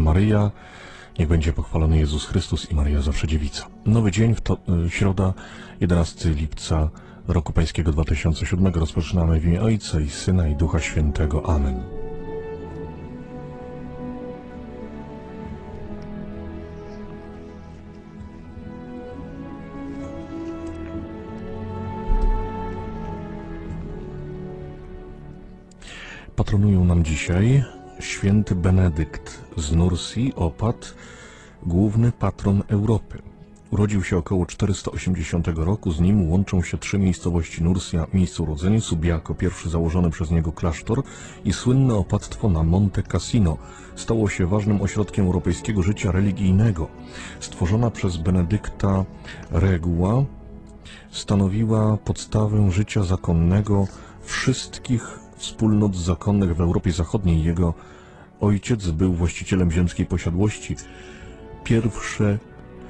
Maryja, niech będzie pochwalony Jezus Chrystus i Maryja zawsze dziewica. Nowy dzień, środa, 11 lipca roku pańskiego 2007. Rozpoczynamy w imię Ojca i Syna i Ducha Świętego. Amen. Patronują nam dzisiaj święty Benedykt z Nursji, opat, główny patron Europy. Urodził się około 480 roku, z nim łączą się trzy miejscowości Nursja, miejsce urodzenia, Subiaco, pierwszy założony przez niego klasztor i słynne opactwo na Monte Cassino. Stało się ważnym ośrodkiem europejskiego życia religijnego. Stworzona przez Benedykta reguła stanowiła podstawę życia zakonnego wszystkich wspólnot zakonnych w Europie Zachodniej. Jego ojciec był właścicielem ziemskiej posiadłości. Pierwsze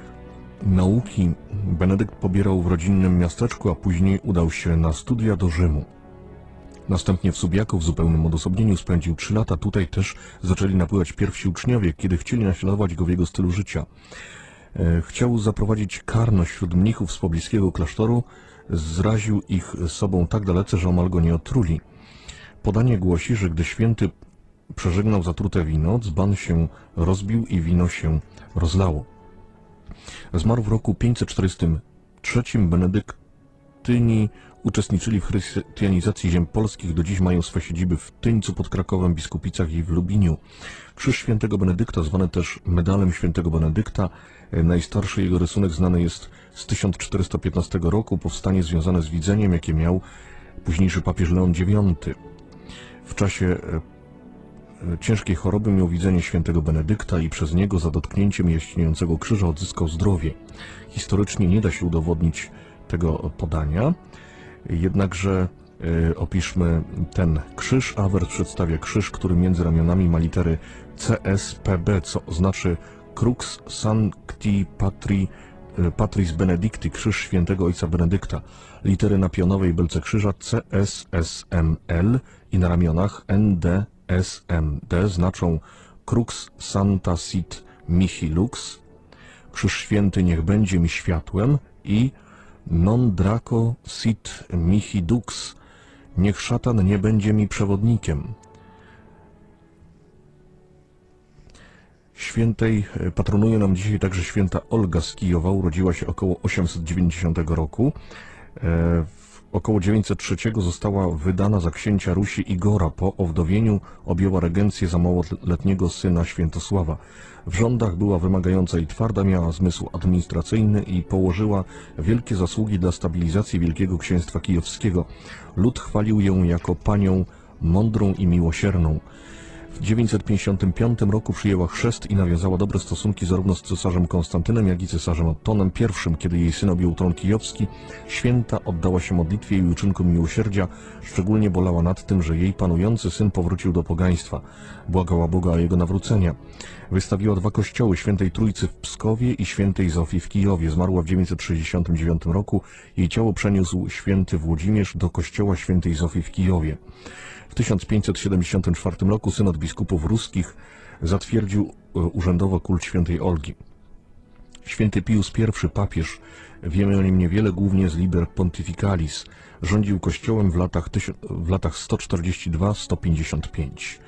nauki Benedykt pobierał w rodzinnym miasteczku, a później udał się na studia do Rzymu. Następnie w Subiaco w zupełnym odosobnieniu spędził 3 lata. Tutaj też zaczęli napływać pierwsi uczniowie, kiedy chcieli naśladować go w jego stylu życia. Chciał zaprowadzić karność wśród mnichów z pobliskiego klasztoru. Zraził ich sobą tak dalece, że omal go nie otruli. Podanie głosi, że gdy święty przeżegnał zatrute wino, dzban się rozbił i wino się rozlało. Zmarł w roku 543. Benedyktyni uczestniczyli w chrystianizacji ziem polskich. Do dziś mają swe siedziby w Tyńcu pod Krakowem, Biskupicach i w Lubiniu. Krzyż świętego Benedykta, zwany też medalem świętego Benedykta. Najstarszy jego rysunek znany jest z 1415 roku. Powstanie związane z widzeniem, jakie miał późniejszy papież Leon IX. W czasie ciężkiej choroby miał widzenie świętego Benedykta i przez niego za dotknięciem jaśniejącego krzyża odzyskał zdrowie. Historycznie nie da się udowodnić tego podania, jednakże opiszmy ten krzyż. Awers przedstawia krzyż, który między ramionami ma litery CSPB, co oznaczy Crux Sancti Patris Benedicti, krzyż świętego ojca Benedykta. Litery na pionowej belce krzyża CSSML i na ramionach NDSMD znaczą Crux Santa Sit Mihi Lux, krzyż święty niech będzie mi światłem, i Non Draco Sit Mihi Dux, niech szatan nie będzie mi przewodnikiem. Świętej patronuje nam dzisiaj także święta Olga z Kijowa. Urodziła się około 890 roku. Około 903 została wydana za księcia Rusi Igora. Po owdowieniu objęła regencję za małoletniego syna Świętosława. W rządach była wymagająca i twarda, miała zmysł administracyjny i położyła wielkie zasługi dla stabilizacji Wielkiego Księstwa Kijowskiego. Lud chwalił ją jako panią mądrą i miłosierną. W 955 roku przyjęła chrzest i nawiązała dobre stosunki zarówno z cesarzem Konstantynem, jak i cesarzem Ottonem I. Kiedy jej syn objął tron kijowski, święta oddała się modlitwie i uczynkom miłosierdzia. Szczególnie bolała nad tym, że jej panujący syn powrócił do pogaństwa. Błagała Boga o jego nawrócenia. Wystawiła 2 kościoły, Świętej Trójcy w Pskowie i Świętej Zofii w Kijowie. Zmarła w 969 roku. Jej ciało przeniósł święty Włodzimierz do kościoła Świętej Zofii w Kijowie. W 1574 roku synod biskupów ruskich zatwierdził urzędowo kult świętej Olgi. Święty Pius I, papież, wiemy o nim niewiele, głównie z Liber Pontificalis. Rządził kościołem w latach 142-155.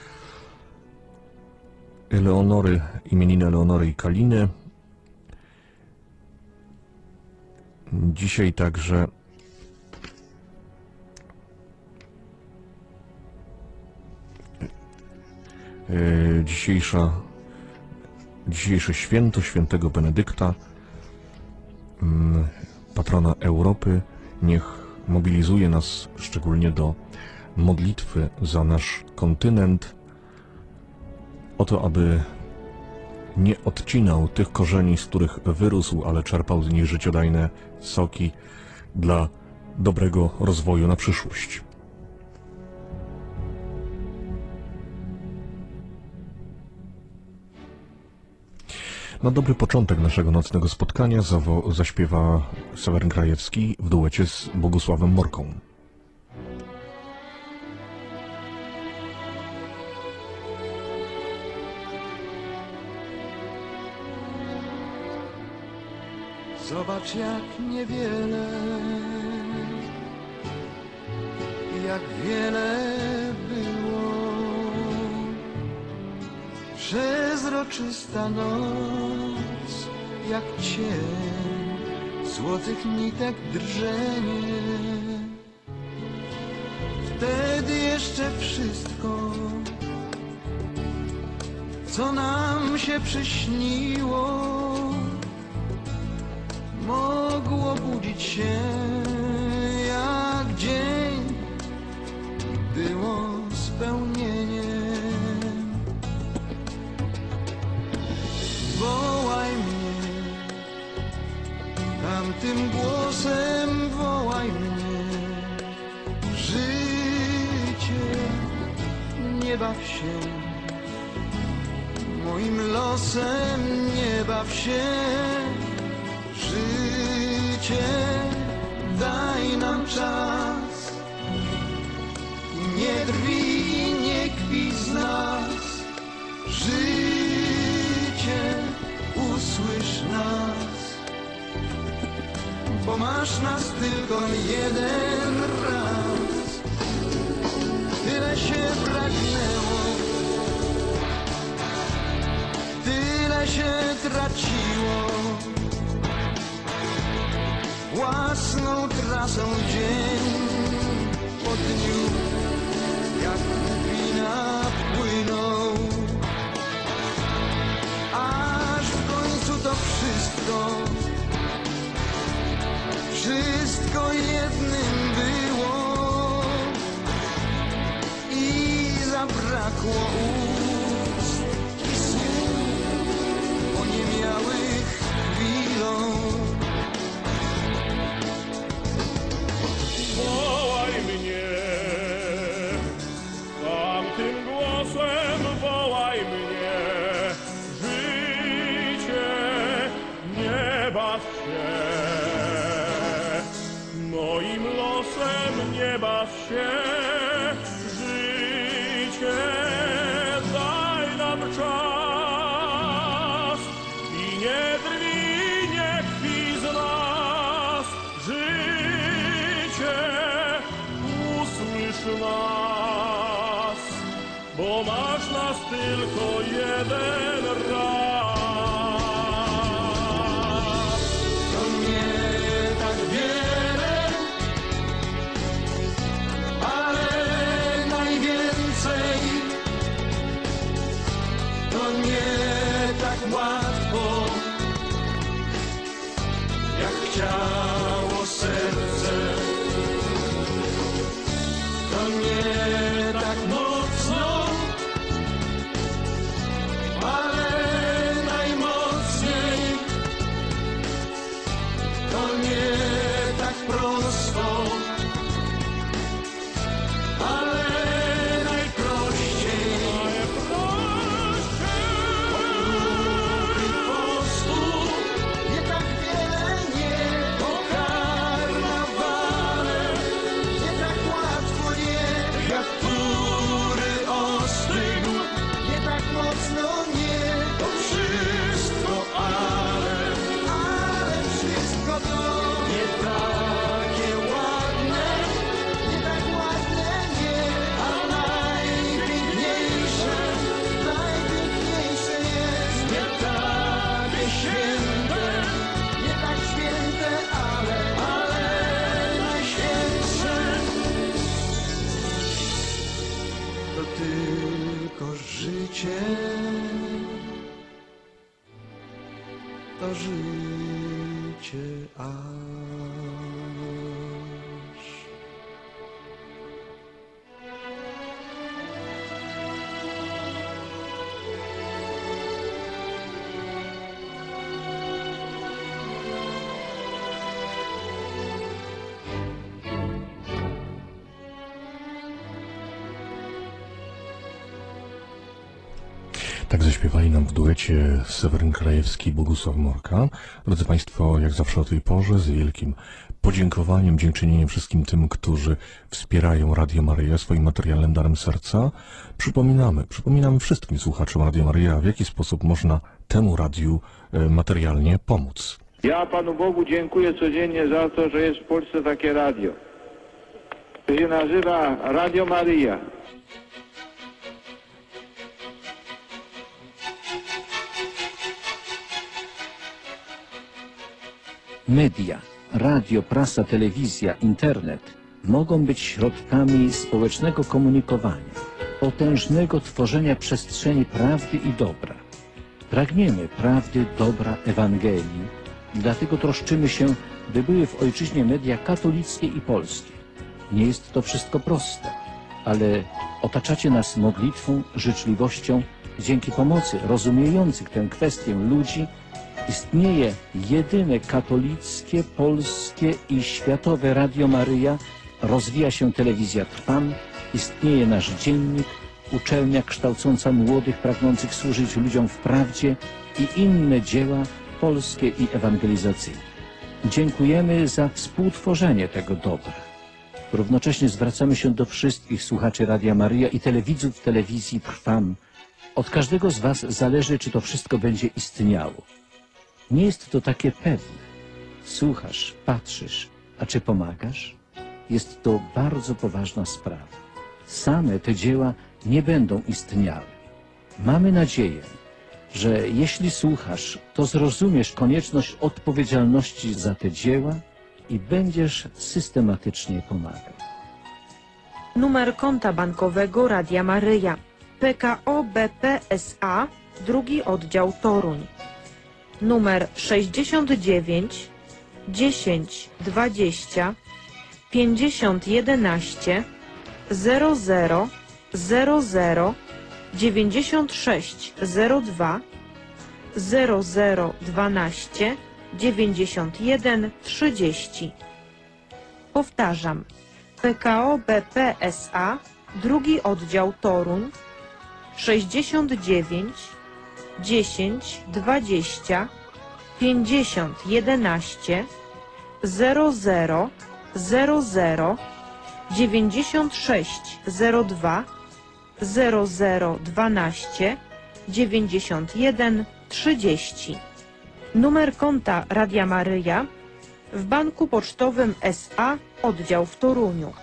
Eleonory, imieniny Eleonory i Kaliny. Dzisiaj także dzisiejsze święto świętego Benedykta, patrona Europy. Niech mobilizuje nas szczególnie do modlitwy za nasz kontynent, o to, aby nie odcinał tych korzeni, z których wyrósł, ale czerpał z nich życiodajne soki dla dobrego rozwoju na przyszłość. Na dobry początek naszego nocnego spotkania zaśpiewa Seweryn Krajewski w duecie z Bogusławem Morką. Zobacz jak wiele było. Przezroczysta noc, jak cień złotych nitek drżenie. Wtedy jeszcze wszystko, co nam się przyśniło, mogło budzić się jak dzień, było spełnieniem. Wołaj mnie, tamtym głosem wołaj mnie. Życie, nie baw się, moim losem nie baw się. Życie, daj nam czas, nie drwij, nie kpij z nas. Życie, usłysz nas, bo masz nas tylko jeden raz. Tyle się pragnęło, tyle się traciło, własną trasą dzień po dniu, jak wina płyną. Aż w końcu to wszystko jednym było i zabrakło ust i słów oniemiałych chwilą. Wołaj mnie, tamtym głosem wołaj mnie. Życie, nie baw się, moim losem nie baw się. Życie, daj nam czas i nie drwij, nie kpij z nas. Życie, usłysz nas, bo masz nas tylko jeden raz. To nie tak wiele, ale najwięcej. To nie tak łatwo, jak chciało serce. To nie tak mocno, ale najmocniej. To nie tak prosto, ale najprościej. Ruchy postu, nie tak wiele, nie po karnawale. Nie tak łatwo, nie, jak który ostygł. Nie tak mocno, nie, to wszystko, ale wszystko to nie takie ładne, nie tak ładne, nie, a najpiękniejsze jest nie takie święte, nie tak święte, ale najświętsze. To tylko życie, to życie aż. Tak zaśpiewali nam w duecie Seweryn Krajewski i Bogusław Morka. Drodzy Państwo, jak zawsze o tej porze, z wielkim podziękowaniem, dziękczynieniem wszystkim tym, którzy wspierają Radio Maryja swoim materialnym darem serca. Przypominamy wszystkim słuchaczom Radio Maryja, w jaki sposób można temu radiu materialnie pomóc. Ja Panu Bogu dziękuję codziennie za to, że jest w Polsce takie radio. To się nazywa Radio Maryja. Media, radio, prasa, telewizja, internet mogą być środkami społecznego komunikowania, potężnego tworzenia przestrzeni prawdy i dobra. Pragniemy prawdy, dobra, Ewangelii, dlatego troszczymy się, by były w ojczyźnie media katolickie i polskie. Nie jest to wszystko proste, ale otaczacie nas modlitwą, życzliwością. Dzięki pomocy rozumiejących tę kwestię ludzi istnieje jedyne katolickie, polskie i światowe Radio Maryja, rozwija się telewizja Trwam, istnieje nasz dziennik, uczelnia kształcąca młodych pragnących służyć ludziom w prawdzie i inne dzieła polskie i ewangelizacyjne. Dziękujemy za współtworzenie tego dobra. Równocześnie zwracamy się do wszystkich słuchaczy Radia Maryja i telewidzów telewizji Trwam. Od każdego z Was zależy, czy to wszystko będzie istniało. Nie jest to takie pewne. Słuchasz, patrzysz, a czy pomagasz? Jest to bardzo poważna sprawa. Same te dzieła nie będą istniały. Mamy nadzieję, że jeśli słuchasz, to zrozumiesz konieczność odpowiedzialności za te dzieła i będziesz systematycznie pomagał. Numer konta bankowego Radia Maryja. PKO BP SA, drugi oddział Toruń. Numer 69 10 20 50 11 00 00 96 02 00 12 91 30. Powtarzam. PKO BP SA, drugi oddział Toruń, 69 10 20 50 11 00 00 96 02 00 12 91 30. Numer konta Radia Maryja w Banku Pocztowym SA, oddział w Toruniu,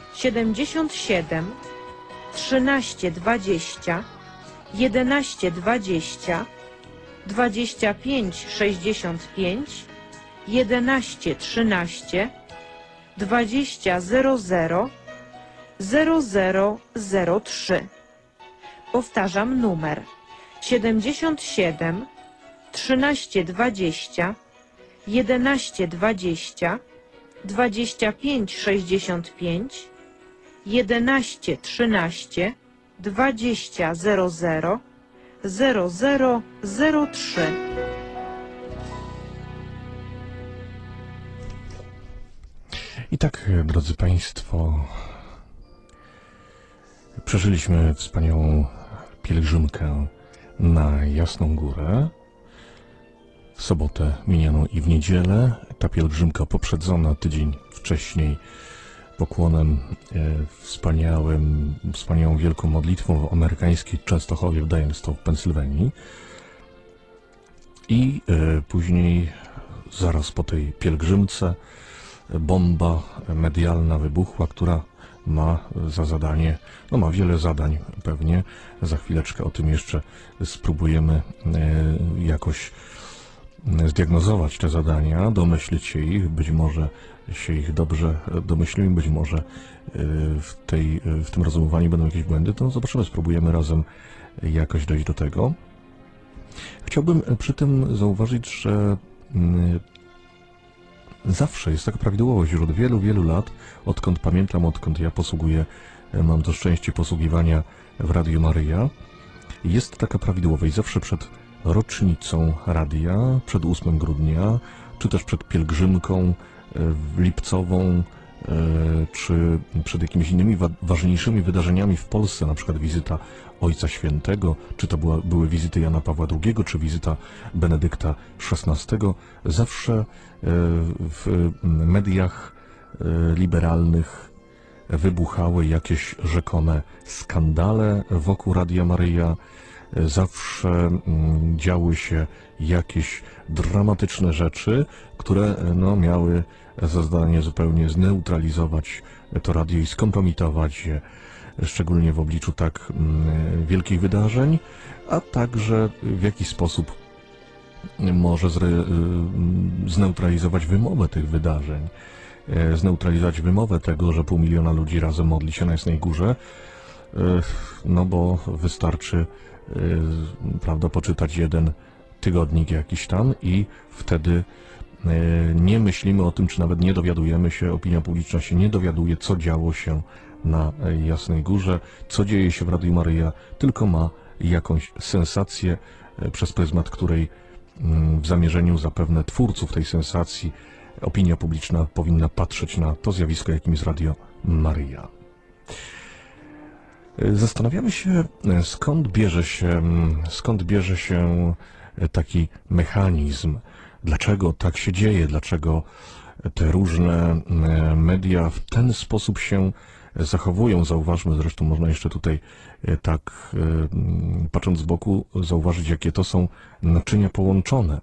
77 13 20 11 20 25 65 11 13 20 00 0003. Powtarzam numer 77 13 20 11 20 25 65 11 13 20 00 0003. I tak, drodzy Państwo, przeżyliśmy wspaniałą pielgrzymkę na Jasną Górę. W sobotę minioną i w niedzielę. Ta pielgrzymka poprzedzona tydzień wcześniej pokłonem wspaniałą wielką modlitwą w amerykańskiej Częstochowie w Diamondstown w Pensylwanii. I później, zaraz po tej pielgrzymce, bomba medialna wybuchła, która ma za zadanie, no ma wiele zadań pewnie, za chwileczkę o tym jeszcze spróbujemy jakoś zdiagnozować te zadania, domyślić się ich, być może się ich dobrze domyślimy, być może w tym rozumowaniu będą jakieś błędy, to zobaczymy, spróbujemy razem jakoś dojść do tego. Chciałbym przy tym zauważyć, że zawsze jest taka prawidłowość już od wielu, wielu lat, odkąd pamiętam, odkąd ja mam to szczęście posługiwania w Radiu Maryja. Jest taka prawidłowość zawsze przed rocznicą radia, przed 8 grudnia, czy też przed pielgrzymką lipcową, czy przed jakimiś innymi ważniejszymi wydarzeniami w Polsce, na przykład wizyta Ojca Świętego, czy to były wizyty Jana Pawła II, czy wizyta Benedykta XVI. Zawsze w mediach liberalnych wybuchały jakieś rzekome skandale wokół Radia Maryja, zawsze działy się jakieś dramatyczne rzeczy, które no, miały za zadanie zupełnie zneutralizować to radio i skompromitować je, szczególnie w obliczu tak wielkich wydarzeń, a także w jakiś sposób może zneutralizować wymowę tych wydarzeń, zneutralizować wymowę tego, że 500 000 ludzi razem modli się na Jasnej Górze, no bo wystarczy, prawda, poczytać jeden tygodnik jakiś tam i wtedy nie myślimy o tym, czy nawet nie dowiadujemy się, opinia publiczna się nie dowiaduje, co działo się na Jasnej Górze, co dzieje się w Radiu Maryja, tylko ma jakąś sensację, przez pryzmat której w zamierzeniu zapewne twórców tej sensacji opinia publiczna powinna patrzeć na to zjawisko, jakim jest Radio Maryja. Zastanawiamy się, skąd bierze się taki mechanizm, dlaczego tak się dzieje, dlaczego te różne media w ten sposób się zachowują. Zauważmy, zresztą można jeszcze tutaj tak patrząc z boku zauważyć, jakie to są naczynia połączone.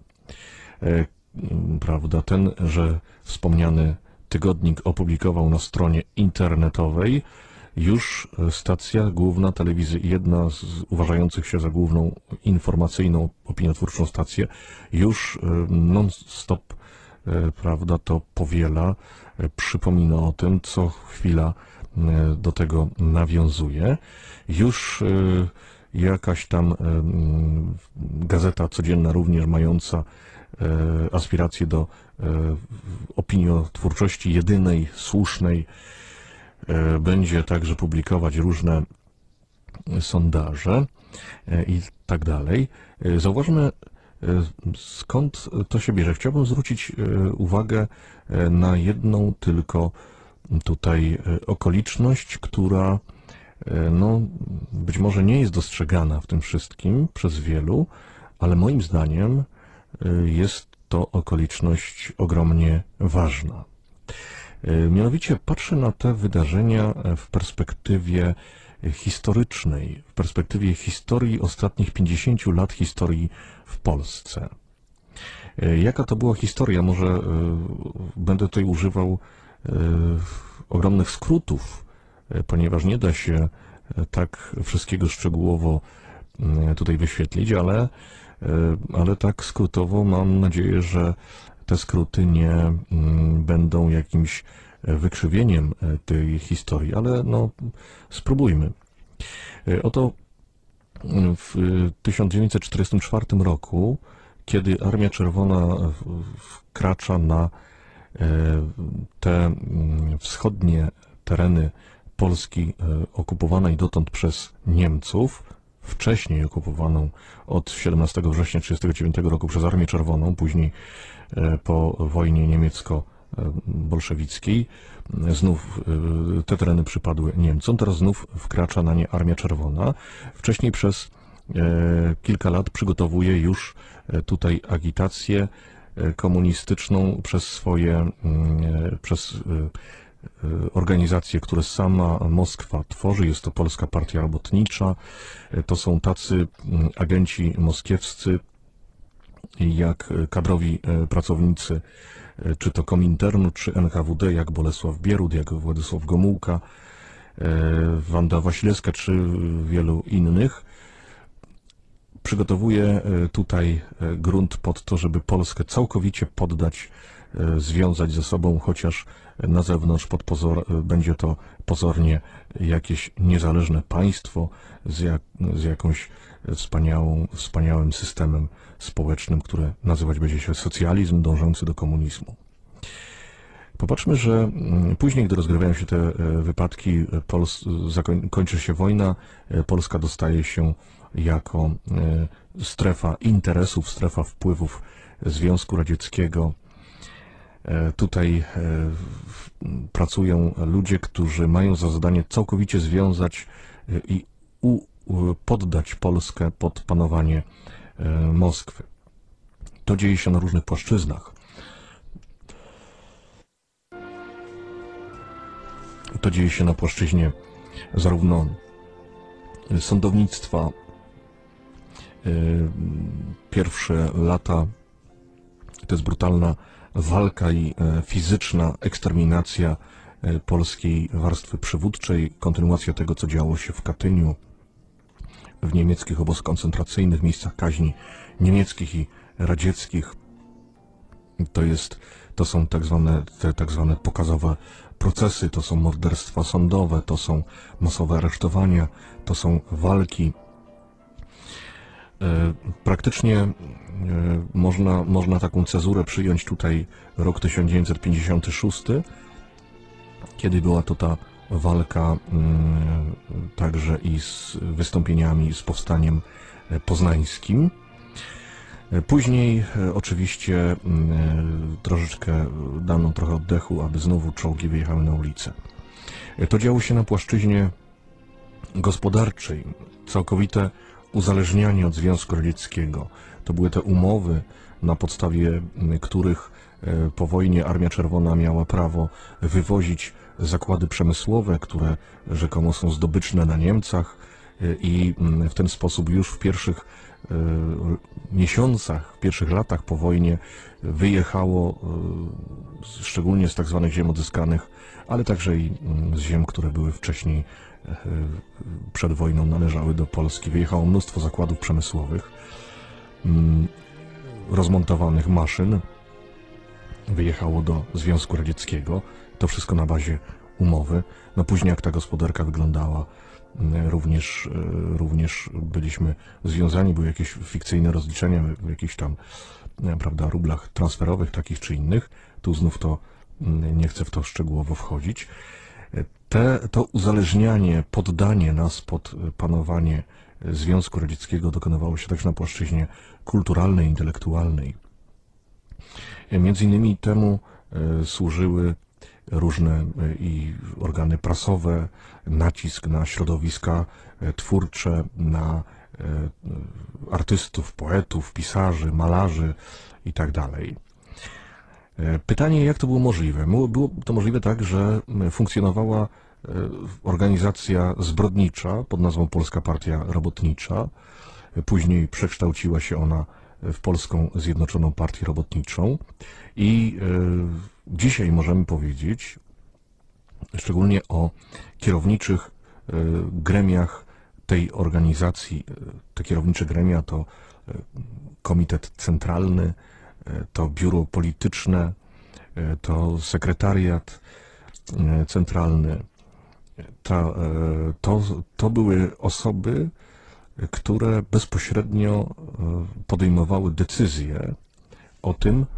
Prawda, ten, że wspomniany tygodnik opublikował na stronie internetowej, już stacja główna telewizji, jedna z uważających się za główną informacyjną, opiniotwórczą stację, już non-stop, prawda, to powiela, przypomina o tym, co chwila do tego nawiązuje. Już jakaś tam gazeta codzienna, również mająca aspiracje do opiniotwórczości jedynej, słusznej, będzie także publikować różne sondaże i tak dalej. Zauważmy, skąd to się bierze. Chciałbym zwrócić uwagę na jedną tylko tutaj okoliczność, która no, być może nie jest dostrzegana w tym wszystkim przez wielu, ale moim zdaniem jest to okoliczność ogromnie ważna. Mianowicie patrzę na te wydarzenia w perspektywie historycznej, w perspektywie historii ostatnich 50 lat historii w Polsce. Jaka to była historia? Może będę tutaj używał ogromnych skrótów, ponieważ nie da się tak wszystkiego szczegółowo tutaj wyświetlić, ale tak skrótowo mam nadzieję, że te skróty nie będą jakimś wykrzywieniem tej historii, ale no spróbujmy. Oto w 1944 roku, kiedy Armia Czerwona wkracza na te wschodnie tereny Polski okupowanej dotąd przez Niemców, wcześniej okupowaną od 17 września 1939 roku przez Armię Czerwoną, później po wojnie niemiecko-bolszewickiej, znów te tereny przypadły Niemcom, teraz znów wkracza na nie Armia Czerwona. Wcześniej przez kilka lat przygotowuje już tutaj agitację komunistyczną przez organizacje, które sama Moskwa tworzy. Jest to Polska Partia Robotnicza. To są tacy agenci moskiewscy, jak kadrowi pracownicy, czy to Kominternu, czy NKWD, jak Bolesław Bierut, jak Władysław Gomułka, Wanda Wasilewska, czy wielu innych. Przygotowuje tutaj grunt pod to, żeby Polskę całkowicie poddać, związać ze sobą, chociaż na zewnątrz będzie to pozornie jakieś niezależne państwo z jakąś wspaniałym systemem społecznym, które nazywać będzie się socjalizm dążący do komunizmu. Popatrzmy, że później, gdy rozgrywają się te wypadki, kończy się wojna, Polska dostaje się jako strefa interesów, strefa wpływów Związku Radzieckiego. Tutaj pracują ludzie, którzy mają za zadanie całkowicie związać i poddać Polskę pod panowanie Moskwy. To dzieje się na różnych płaszczyznach. To dzieje się na płaszczyźnie zarówno sądownictwa, Pierwsze lata to jest brutalna walka i fizyczna eksterminacja polskiej warstwy przywódczej, kontynuacja tego, co działo się w Katyniu, w niemieckich obozach koncentracyjnych, miejscach kaźni niemieckich i radzieckich. To są tak zwane pokazowe procesy, to są morderstwa sądowe, to są masowe aresztowania, to są walki. Praktycznie można taką cezurę przyjąć tutaj rok 1956, kiedy była to ta walka także i z wystąpieniami, z powstaniem poznańskim. Później oczywiście troszeczkę dano trochę oddechu, aby znowu czołgi wyjechały na ulicę. To działo się na płaszczyźnie gospodarczej, całkowite uzależnianie od Związku Radzieckiego. To były te umowy, na podstawie których po wojnie Armia Czerwona miała prawo wywozić zakłady przemysłowe, które rzekomo są zdobyczne na Niemcach, i w ten sposób już w pierwszych miesiącach, w pierwszych latach po wojnie wyjechało szczególnie z tak zwanych ziem odzyskanych, ale także i z ziem, które były wcześniej przed wojną należały do Polski. Wyjechało mnóstwo zakładów przemysłowych, rozmontowanych maszyn, wyjechało do Związku Radzieckiego. To wszystko na bazie umowy. No później jak ta gospodarka wyglądała, również byliśmy związani, były jakieś fikcyjne rozliczenia w jakichś tam, prawda, rublach transferowych takich czy innych. Tu znów to nie chcę w to szczegółowo wchodzić. To uzależnianie, poddanie nas pod panowanie Związku Radzieckiego dokonywało się także na płaszczyźnie kulturalnej, intelektualnej. Między innymi temu służyły różne i organy prasowe, nacisk na środowiska twórcze, na artystów, poetów, pisarzy, malarzy itd. Pytanie, jak to było możliwe? Było to możliwe tak, że funkcjonowała organizacja zbrodnicza pod nazwą Polska Partia Robotnicza. Później przekształciła się ona w Polską Zjednoczoną Partię Robotniczą i dzisiaj możemy powiedzieć, szczególnie o kierowniczych gremiach tej organizacji. Te kierownicze gremia to Komitet Centralny, to Biuro Polityczne, to Sekretariat Centralny. To były osoby, które bezpośrednio podejmowały decyzje o tym,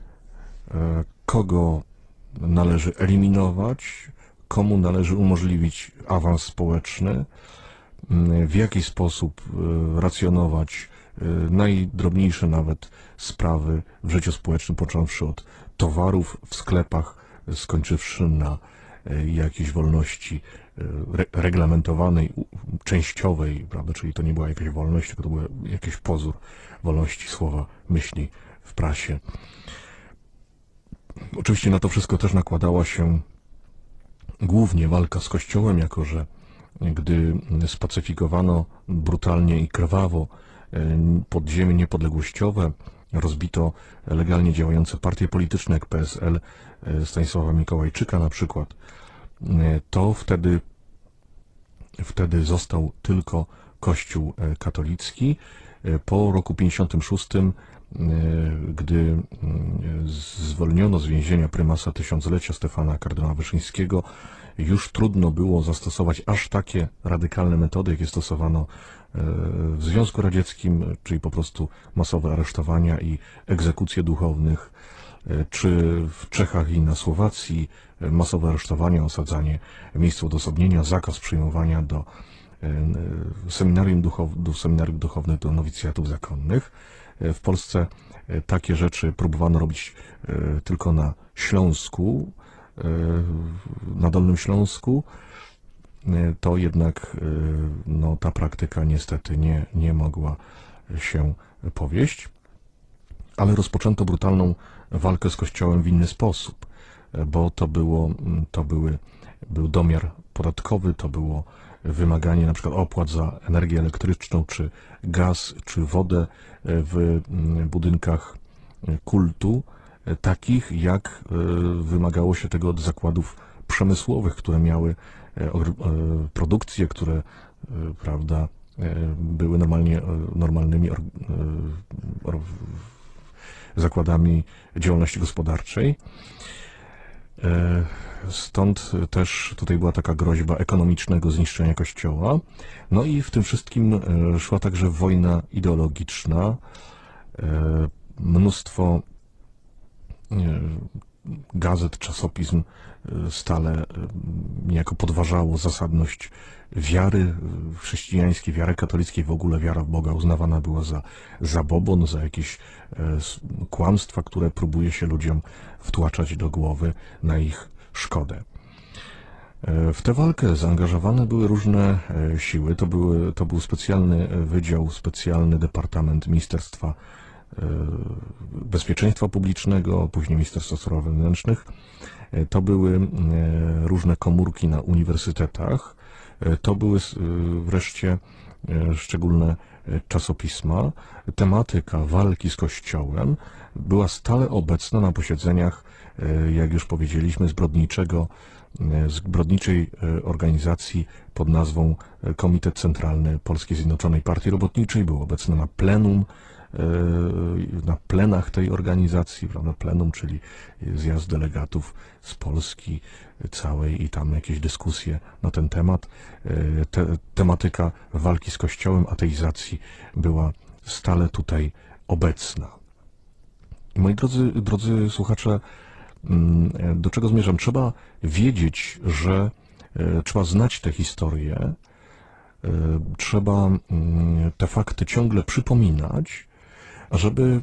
kogo należy eliminować, komu należy umożliwić awans społeczny, w jaki sposób racjonować najdrobniejsze nawet sprawy w życiu społecznym, począwszy od towarów w sklepach, skończywszy na jakiejś wolności reglamentowanej, częściowej, prawda, czyli to nie była jakaś wolność, tylko to był jakiś pozór wolności słowa, myśli w prasie. Oczywiście na to wszystko też nakładała się głównie walka z Kościołem, jako że gdy spacyfikowano brutalnie i krwawo podziemie niepodległościowe, rozbito legalnie działające partie polityczne jak PSL Stanisława Mikołajczyka na przykład, to wtedy został tylko Kościół katolicki. Po roku 56, gdy zwolniono z więzienia prymasa tysiąclecia Stefana kardynała Wyszyńskiego, już trudno było zastosować aż takie radykalne metody, jakie stosowano w Związku Radzieckim, czyli po prostu masowe aresztowania i egzekucje duchownych, czy w Czechach i na Słowacji masowe aresztowania, osadzanie miejsc odosobnienia, zakaz przyjmowania do seminarium duchownych, do nowicjatów zakonnych. W Polsce takie rzeczy próbowano robić tylko na Śląsku, na Dolnym Śląsku. To jednak no, ta praktyka niestety nie mogła się powieść, ale rozpoczęto walkę z Kościołem w inny sposób, bo był domiar podatkowy, to było wymaganie na przykład opłat za energię elektryczną, czy gaz, czy wodę w budynkach kultu, takich jak wymagało się tego od zakładów przemysłowych, które miały produkcje, które, prawda, były normalnymi zakładami działalności gospodarczej. Stąd też tutaj była taka groźba ekonomicznego zniszczenia Kościoła. No i w tym wszystkim szła także wojna ideologiczna. Mnóstwo gazet, czasopism stale niejako podważało zasadność wiary chrześcijańskiej, wiary katolickiej, w ogóle wiara w Boga uznawana była za zabobon, za jakieś kłamstwa, które próbuje się ludziom wtłaczać do głowy na ich szkodę. W tę walkę zaangażowane były różne siły. To był specjalny wydział, specjalny departament Ministerstwa Bezpieczeństwa Publicznego, później Ministerstwa Spraw Wewnętrznych. To były różne komórki na uniwersytetach. To były wreszcie szczególne czasopisma. Tematyka walki z Kościołem była stale obecna na posiedzeniach, jak już powiedzieliśmy, zbrodniczej organizacji pod nazwą Komitet Centralny Polskiej Zjednoczonej Partii Robotniczej. Był obecny na plenum, na plenach tej organizacji, prawda, plenum, czyli zjazd delegatów z Polski całej i tam jakieś dyskusje na ten temat. Tematyka walki z Kościołem, ateizacji była stale tutaj obecna. Moi drodzy słuchacze, do czego zmierzam? Trzeba wiedzieć, że trzeba znać tę historię, trzeba te fakty ciągle przypominać, ażeby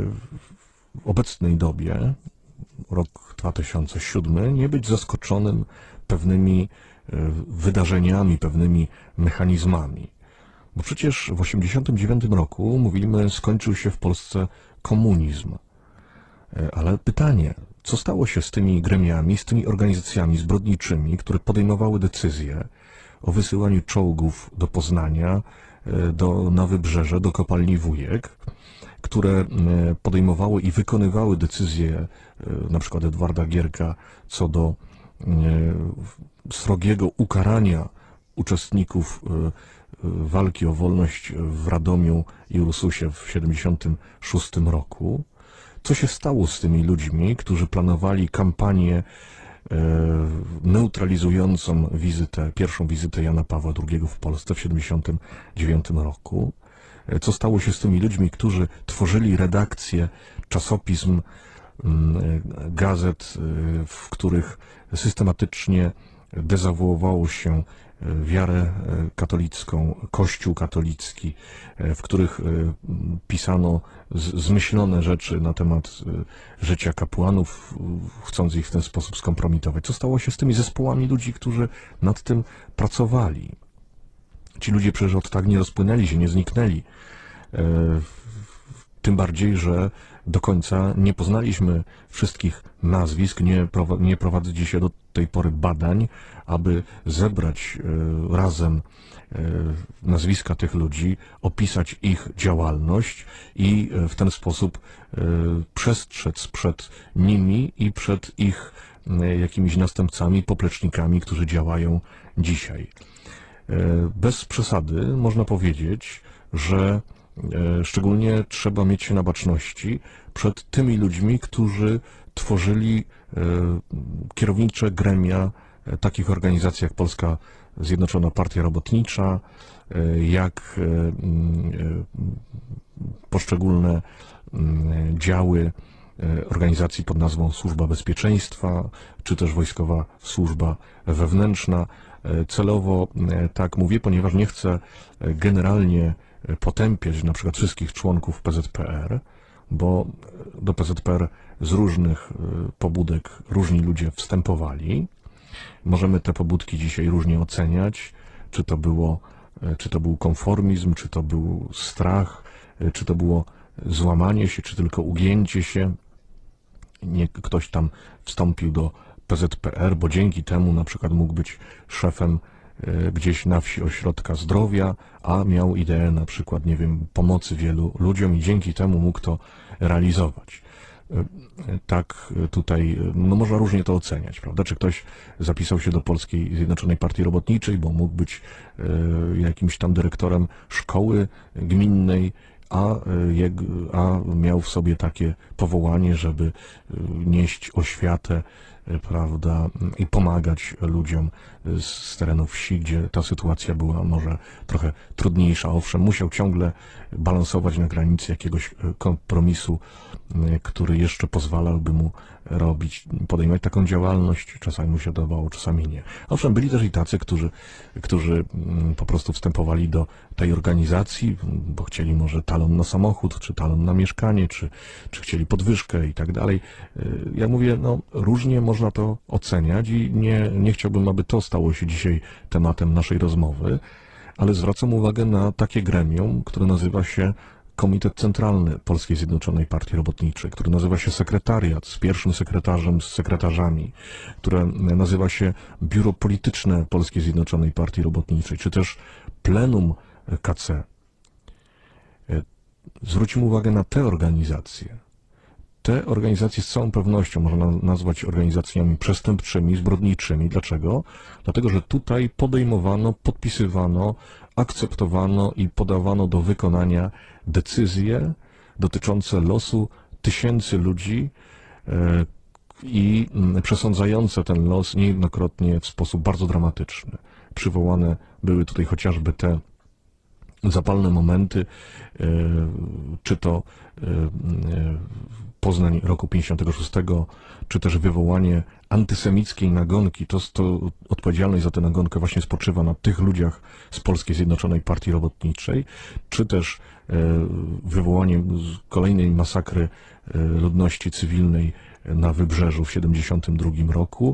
w obecnej dobie, rok 2007, nie być zaskoczonym pewnymi wydarzeniami, pewnymi mechanizmami. Bo przecież w 1989 roku, mówimy, skończył się w Polsce komunizm. Ale pytanie, co stało się z tymi gremiami, z tymi organizacjami zbrodniczymi, które podejmowały decyzje o wysyłaniu czołgów do Poznania, na Wybrzeże, do kopalni Wujek, które podejmowały i wykonywały decyzje, na przykład Edwarda Gierka, co do srogiego ukarania uczestników walki o wolność w Radomiu i Ursusie w 1976 roku. Co się stało z tymi ludźmi, którzy planowali kampanię neutralizującą pierwszą wizytę Jana Pawła II w Polsce w 1979 roku? Co stało się z tymi ludźmi, którzy tworzyli redakcje czasopism, gazet, w których systematycznie dezawuowało się wiarę katolicką, Kościół katolicki, w których pisano zmyślone rzeczy na temat życia kapłanów, chcąc ich w ten sposób skompromitować? Co stało się z tymi zespołami ludzi, którzy nad tym pracowali? Ci ludzie przecież od tak nie rozpłynęli się, nie zniknęli. Tym bardziej, że do końca nie poznaliśmy wszystkich nazwisk, nie prowadzi się do tej pory badań, aby zebrać razem nazwiska tych ludzi, opisać ich działalność i w ten sposób przestrzec przed nimi i przed ich jakimiś następcami, poplecznikami, którzy działają dzisiaj. Bez przesady można powiedzieć, że szczególnie trzeba mieć się na baczności przed tymi ludźmi, którzy tworzyli kierownicze gremia takich organizacji jak Polska Zjednoczona Partia Robotnicza, jak poszczególne działy organizacji pod nazwą Służba Bezpieczeństwa, czy też Wojskowa Służba Wewnętrzna. Celowo tak mówię, ponieważ nie chcę generalnie potępiać na przykład wszystkich członków PZPR, bo do PZPR z różnych pobudek różni ludzie wstępowali. Możemy te pobudki dzisiaj różnie oceniać, czy to był konformizm, czy to był strach, czy to było złamanie się, czy tylko ugięcie się. Ktoś tam wstąpił do PZPR, bo dzięki temu na przykład mógł być szefem gdzieś na wsi ośrodka zdrowia, a miał ideę na przykład, nie wiem, pomocy wielu ludziom i dzięki temu mógł to realizować. Tak tutaj, no można różnie to oceniać, prawda? Czy ktoś zapisał się do Polskiej Zjednoczonej Partii Robotniczej, bo mógł być jakimś tam dyrektorem szkoły gminnej, a miał w sobie takie powołanie, żeby nieść oświatę, prawda, i pomagać ludziom z terenów wsi, gdzie ta sytuacja była może trochę trudniejsza. Owszem, musiał ciągle balansować na granicy jakiegoś kompromisu, który jeszcze pozwalałby mu podejmować taką działalność. Czasami mu się dawało, czasami nie. Owszem, byli też i tacy, którzy po prostu wstępowali do tej organizacji, bo chcieli może talon na samochód, czy talon na mieszkanie, czy chcieli podwyżkę i tak dalej. Ja mówię, no różnie można to oceniać i nie chciałbym, aby to stało się dzisiaj tematem naszej rozmowy, ale zwracam uwagę na takie gremium, które nazywa się Komitet Centralny Polskiej Zjednoczonej Partii Robotniczej, który nazywa się sekretariat z pierwszym sekretarzem, z sekretarzami, które nazywa się Biuro Polityczne Polskiej Zjednoczonej Partii Robotniczej, czy też Plenum KC. Zwróćmy uwagę na te organizacje. Te organizacje z całą pewnością można nazwać organizacjami przestępczymi, zbrodniczymi. Dlaczego? Dlatego, że tutaj podejmowano, podpisywano, akceptowano i podawano do wykonania decyzje dotyczące losu tysięcy ludzi i przesądzające ten los niejednokrotnie w sposób bardzo dramatyczny. Przywołane były tutaj chociażby te zapalne momenty, czy to Poznań roku 56, czy też wywołanie antysemickiej nagonki. To odpowiedzialność za tę nagonkę właśnie spoczywa na tych ludziach z Polskiej Zjednoczonej Partii Robotniczej, czy też wywołanie kolejnej masakry ludności cywilnej na Wybrzeżu w 72 roku,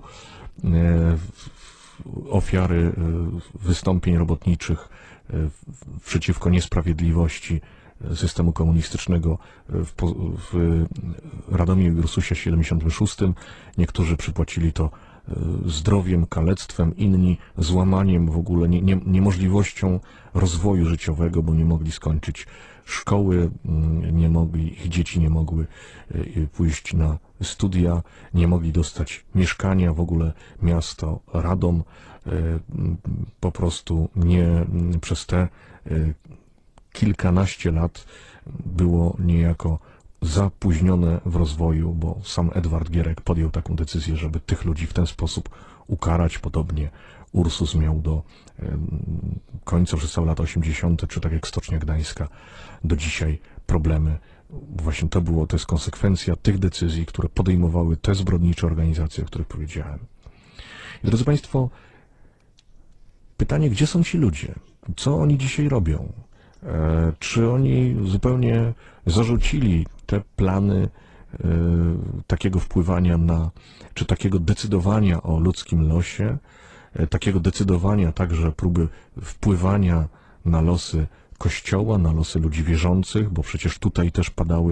ofiary wystąpień robotniczych przeciwko niesprawiedliwości systemu komunistycznego w Radomiu i Ursusie w 76. Niektórzy przypłacili to zdrowiem, kalectwem, inni złamaniem w ogóle, niemożliwością rozwoju życiowego, bo nie mogli skończyć szkoły, ich dzieci nie mogły pójść na studia, nie mogli dostać mieszkania, w ogóle miasto Radom po prostu przez te kilkanaście lat było niejako zapóźnione w rozwoju, bo sam Edward Gierek podjął taką decyzję, żeby tych ludzi w ten sposób ukarać. Podobnie Ursus miał do końca przez całe lata 80., czy tak jak Stocznia Gdańska, do dzisiaj problemy. Właśnie to jest konsekwencja tych decyzji, które podejmowały te zbrodnicze organizacje, o których powiedziałem. I drodzy Państwo, pytanie, gdzie są ci ludzie? Co oni dzisiaj robią? Czy oni zupełnie zarzucili te plany takiego wpływania czy takiego decydowania o ludzkim losie, takiego decydowania także próby wpływania na losy Kościoła, na losy ludzi wierzących, bo przecież tutaj też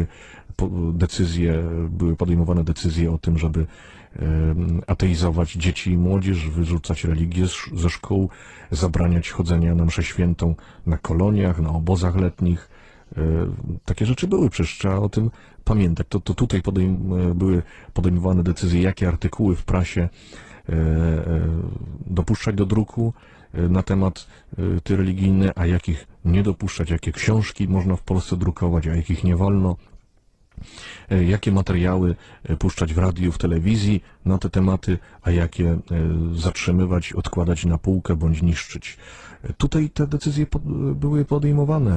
były podejmowane decyzje o tym, żeby ateizować dzieci i młodzież, wyrzucać religię ze szkół, zabraniać chodzenia na mszę świętą na koloniach, na obozach letnich. Takie rzeczy były, przecież trzeba o tym pamiętać. To tutaj były podejmowane decyzje, jakie artykuły w prasie dopuszczać do druku na temat te religijne, a jakich nie dopuszczać, jakie książki można w Polsce drukować, a jakich nie wolno, jakie materiały puszczać w radiu, w telewizji na te tematy, a jakie zatrzymywać, odkładać na półkę bądź niszczyć. Tutaj te decyzje były podejmowane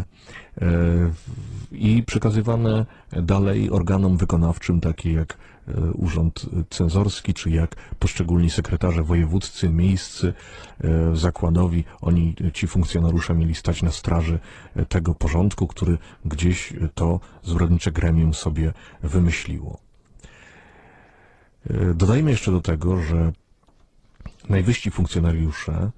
i przekazywane dalej organom wykonawczym, takie jak Urząd Cenzorski, czy jak poszczególni sekretarze wojewódzcy, miejscy, zakładowi. Ci funkcjonariusze mieli stać na straży tego porządku, który gdzieś to zbrodnicze gremium sobie wymyśliło. Dodajmy jeszcze do tego, że najwyżsi funkcjonariusze,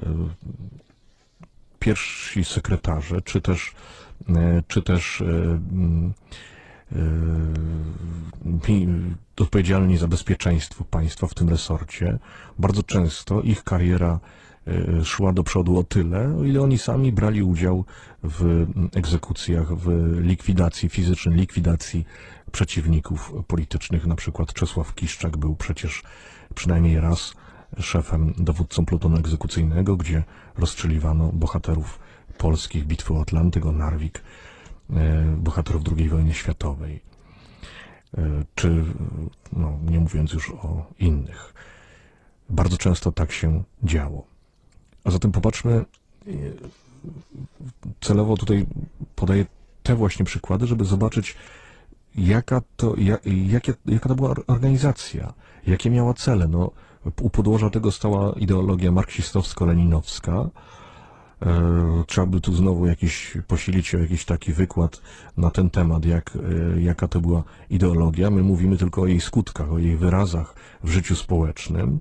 pierwsi sekretarze, czy też odpowiedzialni za bezpieczeństwo państwa w tym resorcie, bardzo często ich kariera szła do przodu o tyle, o ile oni sami brali udział w egzekucjach, w likwidacji, fizycznej likwidacji przeciwników politycznych. Na przykład Czesław Kiszczak był przecież przynajmniej raz szefem, dowódcą plutonu egzekucyjnego, gdzie rozstrzeliwano bohaterów polskich bitwy o Atlantyk, o Narvik, bohaterów II wojny światowej. Czy, no, nie mówiąc już o innych. Bardzo często tak się działo. A zatem popatrzmy, celowo tutaj podaję te właśnie przykłady, żeby zobaczyć, jaka to była organizacja, jakie miała cele. No, u podłoża tego stała ideologia marksistowsko-leninowska. Trzeba by tu znowu posilić się o jakiś taki wykład na ten temat, jaka to była ideologia. My mówimy tylko o jej skutkach, o jej wyrazach w życiu społecznym.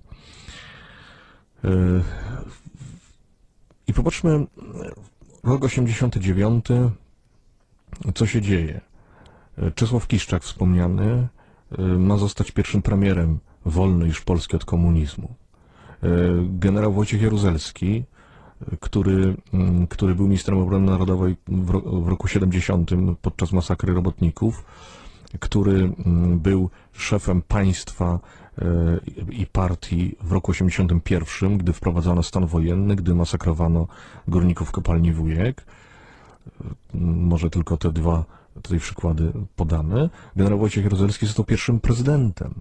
I popatrzmy, rok 89, co się dzieje. Czesław Kiszczak wspomniany ma zostać pierwszym premierem wolny już Polski od komunizmu. Generał Wojciech Jaruzelski, który był ministrem obrony narodowej w roku 70 podczas masakry robotników, który był szefem państwa i partii w roku 81, gdy wprowadzano stan wojenny, gdy masakrowano górników kopalni Wujek. Może tylko te dwa tutaj przykłady podamy. Generał Wojciech Jaruzelski został pierwszym prezydentem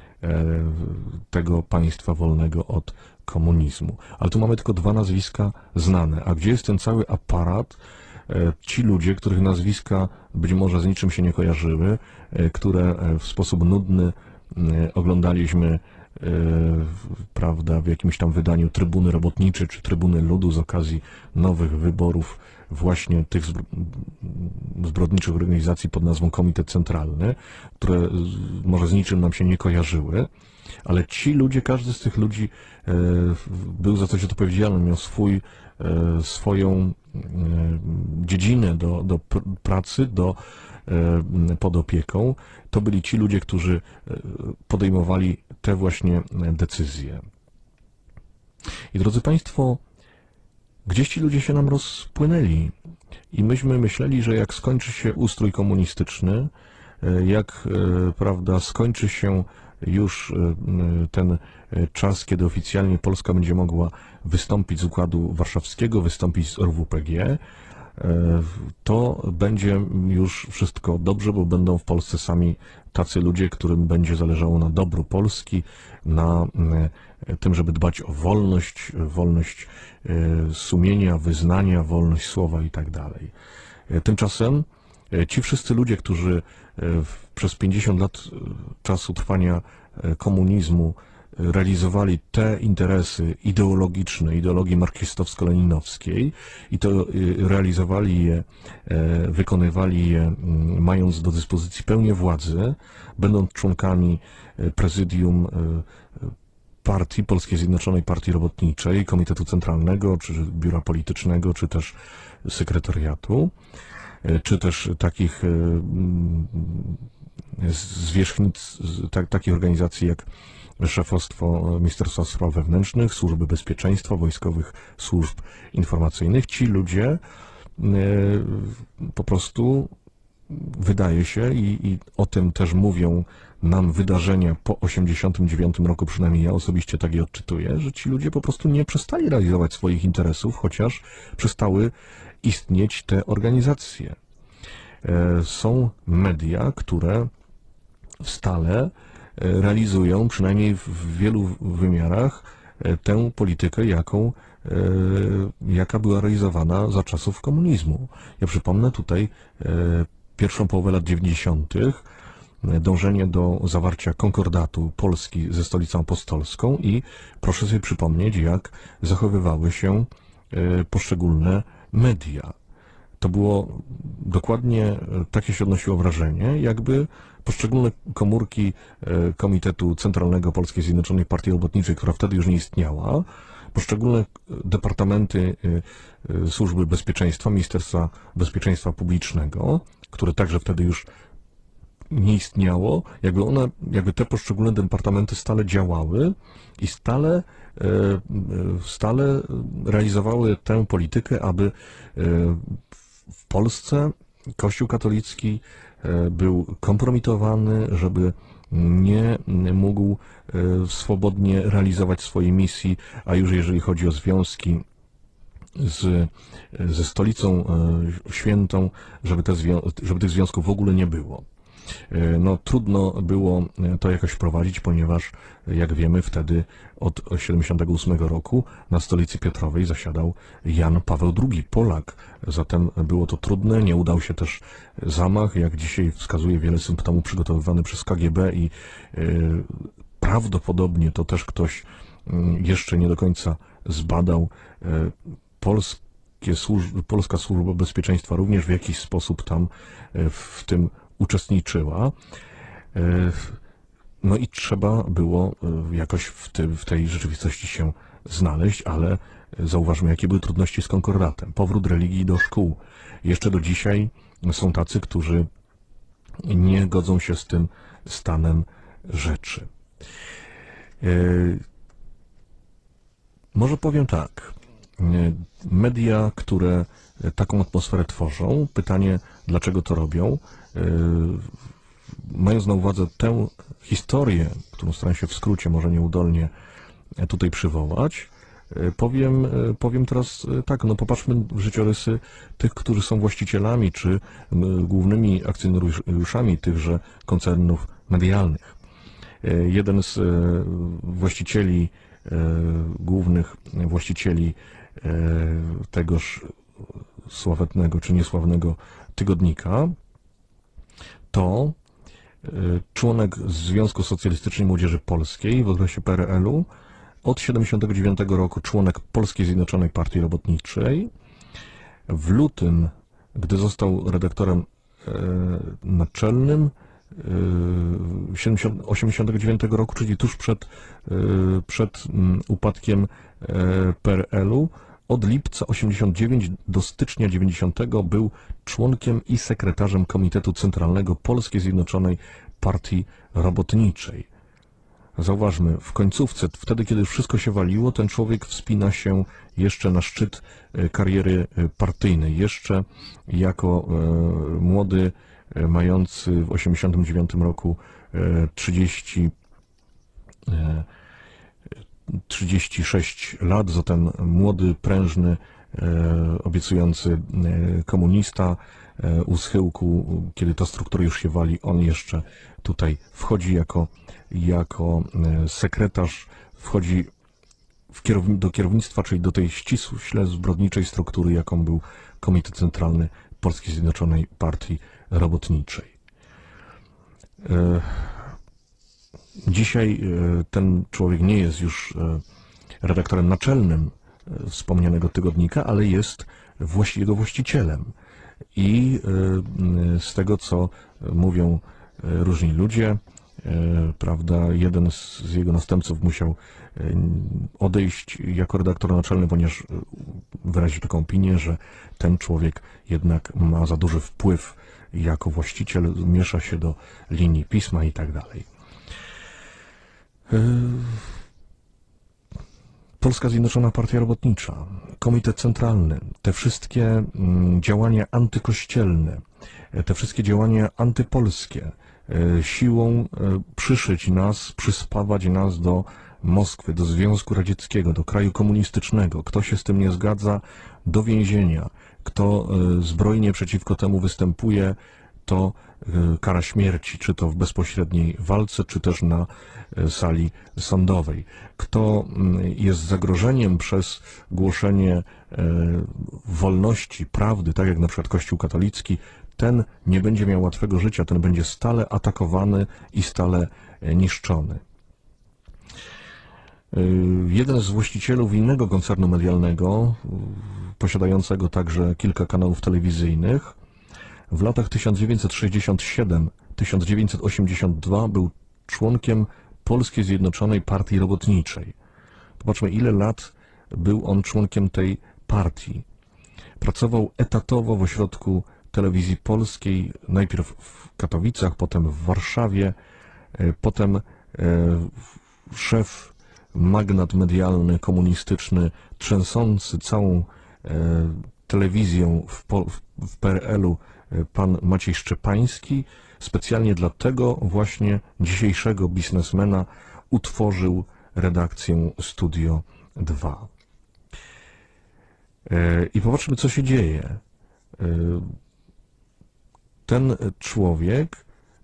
tego państwa wolnego od komunizmu. Ale tu mamy tylko dwa nazwiska znane. A gdzie jest ten cały aparat? Ci ludzie, których nazwiska być może z niczym się nie kojarzyły, które w sposób nudny oglądaliśmy, prawda, w jakimś tam wydaniu Trybuny Robotniczej czy Trybuny Ludu z okazji nowych wyborów właśnie tych zbrodniczych organizacji pod nazwą Komitet Centralny, które może z niczym nam się nie kojarzyły, ale ci ludzie, każdy z tych ludzi był za coś odpowiedzialny, miał swoją dziedzinę do pracy, pod opieką. To byli ci ludzie, którzy podejmowali te właśnie decyzje. I drodzy Państwo, gdzieś ci ludzie się nam rozpłynęli i myśmy myśleli, że jak skończy się ustrój komunistyczny, jak, prawda, skończy się już ten czas, kiedy oficjalnie Polska będzie mogła wystąpić z Układu Warszawskiego, wystąpić z RWPG, to będzie już wszystko dobrze, bo będą w Polsce sami tacy ludzie, którym będzie zależało na dobru Polski, na tym, żeby dbać o wolność sumienia, wyznania, wolność słowa i tak dalej. Tymczasem ci wszyscy ludzie, którzy przez 50 lat czasu trwania komunizmu realizowali te interesy ideologiczne, ideologii marksistowsko-leninowskiej i to realizowali je, wykonywali je, mając do dyspozycji pełnię władzy, będąc członkami prezydium partii, Polskiej Zjednoczonej Partii Robotniczej, Komitetu Centralnego, czy Biura Politycznego, czy też sekretariatu, czy też takich zwierzchnic, takich organizacji jak szefostwo Ministerstwa Spraw Wewnętrznych, Służby Bezpieczeństwa, Wojskowych Służb Informacyjnych. Ci ludzie po prostu, wydaje się, i o tym też mówią nam wydarzenia po 89 roku, przynajmniej ja osobiście tak je odczytuję, że ci ludzie po prostu nie przestali realizować swoich interesów, chociaż przestały istnieć te organizacje. Są media, które stale realizują, przynajmniej w wielu wymiarach, tę politykę, jaka była realizowana za czasów komunizmu. Ja przypomnę tutaj pierwszą połowę lat 90., dążenie do zawarcia konkordatu Polski ze Stolicą Apostolską i proszę sobie przypomnieć, jak zachowywały się poszczególne media. To było dokładnie, takie się odnosiło wrażenie, jakby poszczególne komórki Komitetu Centralnego Polskiej Zjednoczonej Partii Robotniczej, która wtedy już nie istniała, poszczególne departamenty Służby Bezpieczeństwa, Ministerstwa Bezpieczeństwa Publicznego, które także wtedy już nie istniało, jakby te poszczególne departamenty stale działały i stale realizowały tę politykę, aby w Polsce Kościół katolicki był kompromitowany, żeby nie mógł swobodnie realizować swojej misji, a już jeżeli chodzi o związki ze Stolicą Świętą, żeby tych związków w ogóle nie było. No, trudno było to jakoś prowadzić, ponieważ, jak wiemy, wtedy od 1978 roku na Stolicy Piotrowej zasiadał Jan Paweł II, Polak. Zatem było to trudne, nie udał się też zamach, jak dzisiaj wskazuje wiele symptomów, przygotowywany przez KGB i prawdopodobnie to też ktoś jeszcze nie do końca zbadał. Polska Służba Bezpieczeństwa również w jakiś sposób tam w tym uczestniczyła. No i trzeba było jakoś w tej rzeczywistości się znaleźć, ale zauważmy, jakie były trudności z konkordatem. Powrót religii do szkół. Jeszcze do dzisiaj są tacy, którzy nie godzą się z tym stanem rzeczy. Może powiem tak. Media, które taką atmosferę tworzą, pytanie, dlaczego to robią, mając na uwadze tę historię, którą staram się w skrócie, może nieudolnie tutaj przywołać, powiem teraz tak, no popatrzmy w życiorysy tych, którzy są właścicielami, czy głównymi akcjonariuszami tychże koncernów medialnych. Jeden z właścicieli, głównych właścicieli tegoż sławetnego czy niesławnego tygodnika, to członek Związku Socjalistycznej Młodzieży Polskiej w okresie PRL-u, od 1979 roku członek Polskiej Zjednoczonej Partii Robotniczej. W lutym, gdy został redaktorem naczelnym 1989 roku, czyli tuż przed upadkiem PRL-u, od lipca 89 do stycznia 90 był członkiem i sekretarzem Komitetu Centralnego Polskiej Zjednoczonej Partii Robotniczej. Zauważmy, w końcówce, wtedy kiedy wszystko się waliło, ten człowiek wspina się jeszcze na szczyt kariery partyjnej. Jeszcze jako młody, mający w 89 roku 36 lat, zatem młody, prężny, obiecujący komunista, u schyłku, kiedy ta struktura już się wali, on jeszcze tutaj wchodzi jako sekretarz, wchodzi do kierownictwa, czyli do tej ściśle zbrodniczej struktury, jaką był Komitet Centralny Polskiej Zjednoczonej Partii Robotniczej. Dzisiaj ten człowiek nie jest już redaktorem naczelnym wspomnianego tygodnika, ale jest jego właścicielem. I z tego, co mówią różni ludzie, prawda, jeden z jego następców musiał odejść jako redaktor naczelny, ponieważ wyraził taką opinię, że ten człowiek jednak ma za duży wpływ jako właściciel, miesza się do linii pisma i tak dalej. Polska Zjednoczona Partia Robotnicza, Komitet Centralny, te wszystkie działania antykościelne, te wszystkie działania antypolskie, siłą przyszyć nas, przyspawać nas do Moskwy, do Związku Radzieckiego, do kraju komunistycznego. Kto się z tym nie zgadza, do więzienia. Kto zbrojnie przeciwko temu występuje, to kara śmierci, czy to w bezpośredniej walce, czy też na sali sądowej. Kto jest zagrożeniem przez głoszenie wolności, prawdy, tak jak na przykład Kościół katolicki, ten nie będzie miał łatwego życia, ten będzie stale atakowany i stale niszczony. Jeden z właścicielów innego koncernu medialnego, posiadającego także kilka kanałów telewizyjnych, w latach 1967-1982 był członkiem Polskiej Zjednoczonej Partii Robotniczej. Popatrzmy, ile lat był on członkiem tej partii. Pracował etatowo w ośrodku Telewizji Polskiej, najpierw w Katowicach, potem w Warszawie, potem szef, magnat medialny, komunistyczny, trzęsący całą telewizją w PRL-u, pan Maciej Szczepański, specjalnie dla tego właśnie dzisiejszego biznesmena utworzył redakcję Studio 2. I popatrzmy, co się dzieje. Ten człowiek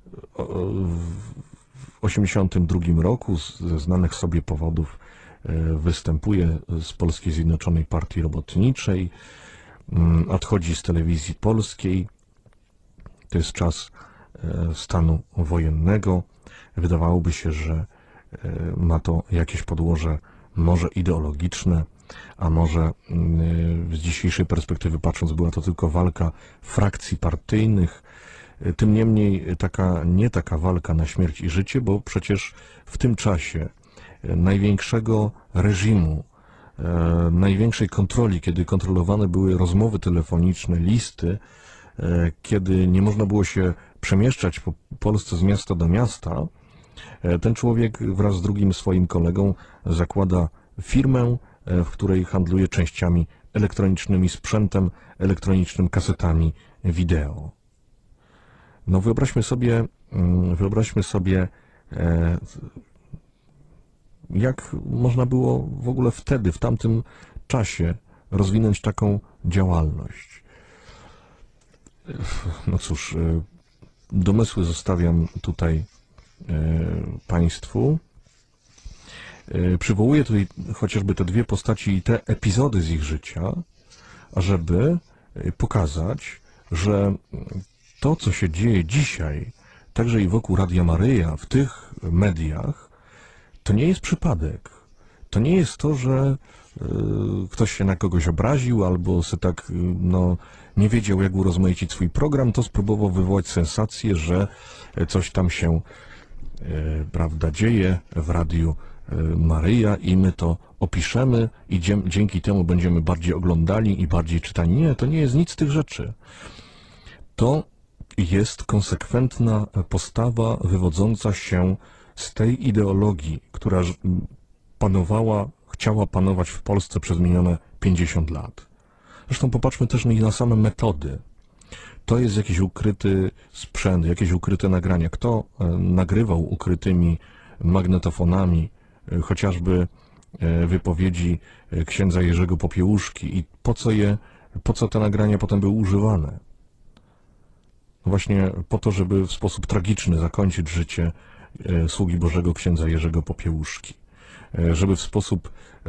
w 1982 roku ze znanych sobie powodów występuje z Polskiej Zjednoczonej Partii Robotniczej, odchodzi z Telewizji Polskiej. To jest czas stanu wojennego. Wydawałoby się, że ma to jakieś podłoże może ideologiczne, a może z dzisiejszej perspektywy patrząc była to tylko walka frakcji partyjnych. Tym niemniej nie taka walka na śmierć i życie, bo przecież w tym czasie największego reżimu, największej kontroli, kiedy kontrolowane były rozmowy telefoniczne, listy, kiedy nie można było się przemieszczać po Polsce z miasta do miasta, ten człowiek wraz z drugim swoim kolegą zakłada firmę, w której handluje częściami elektronicznymi, sprzętem elektronicznym, kasetami wideo. No wyobraźmy sobie, jak można było w ogóle wtedy, w tamtym czasie rozwinąć taką działalność. No cóż, domysły zostawiam tutaj Państwu. Przywołuję tutaj chociażby te dwie postaci i te epizody z ich życia, ażeby pokazać, że to, co się dzieje dzisiaj, także i wokół Radia Maryja, w tych mediach, to nie jest przypadek. To nie jest to, że ktoś się na kogoś obraził albo se tak, nie wiedział, jak urozmaicić swój program, to spróbował wywołać sensację, że coś tam się, prawda, dzieje w Radiu Maryja i my to opiszemy i dzięki temu będziemy bardziej oglądali i bardziej czytani. Nie, to nie jest nic z tych rzeczy. To jest konsekwentna postawa wywodząca się z tej ideologii, która chciała panować w Polsce przez minione 50 lat. Zresztą popatrzmy też na same metody. To jest jakiś ukryty sprzęt, jakieś ukryte nagrania. Kto nagrywał ukrytymi magnetofonami chociażby wypowiedzi księdza Jerzego Popiełuszki i po co te nagrania potem były używane? Właśnie po to, żeby w sposób tragiczny zakończyć życie sługi Bożego księdza Jerzego Popiełuszki. Żeby w sposób